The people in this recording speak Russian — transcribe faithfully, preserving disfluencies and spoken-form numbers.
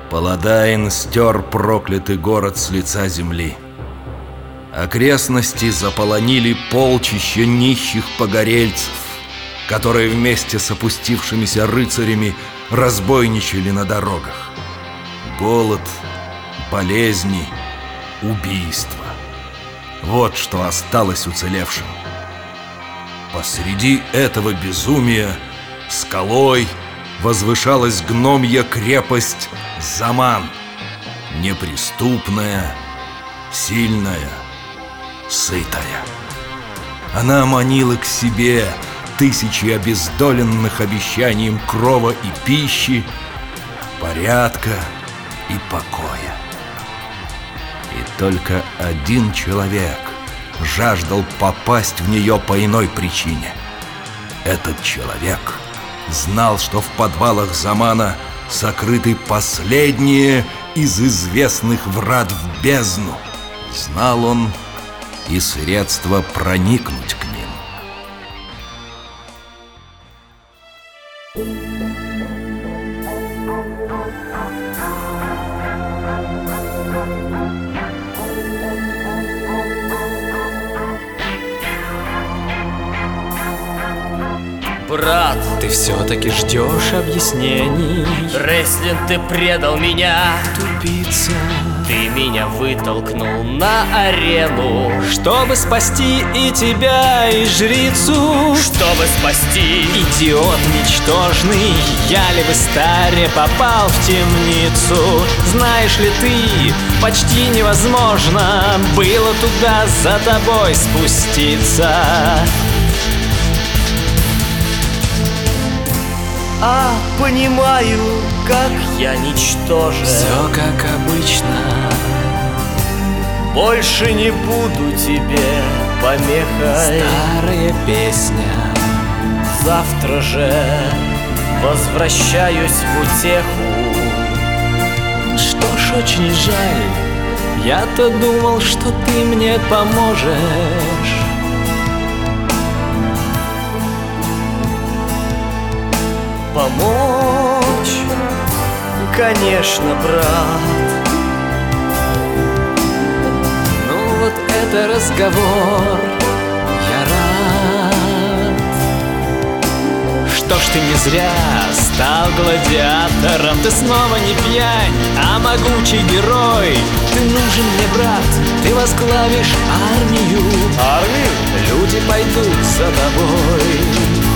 Паладайн стер проклятый город с лица земли. Окрестности заполонили полчища нищих погорельцев, которые вместе с опустившимися рыцарями разбойничали на дорогах. Голод, болезни, убийства — вот что осталось уцелевшим. Посреди этого безумия скалой возвышалась гномья крепость Заман, неприступная, сильная, сытая. Она манила к себе тысячи обездоленных обещанием крова и пищи, порядка и покоя. И только один человек жаждал попасть в нее по иной причине. Этот человек знал, что в подвалах Замана сокрыты последние из известных врат в бездну. Знал он и средства проникнуть к ним. Брат, ты все-таки ждешь объяснений. Рейслин, ты предал меня. Тупица, ты меня вытолкнул на арену, чтобы спасти и тебя, и жрицу. Чтобы спасти. Идиот ничтожный, я ли в Истаре попал в темницу? Знаешь ли ты, почти невозможно было туда за тобой спуститься. А понимаю, как я ничтожен. Все как обычно. Больше не буду тебе помехой. Старая песня. Завтра же возвращаюсь в утеху. Что ж, очень жаль. Я-то думал, что ты мне поможешь. Помочь? Конечно, брат. Ну вот это разговор. Я рад. Что ж, ты не зря стал гладиатором. Ты снова не пьянь, а могучий герой. Ты нужен мне, брат. Ты возглавишь армию. Армию? Люди пойдут за тобой.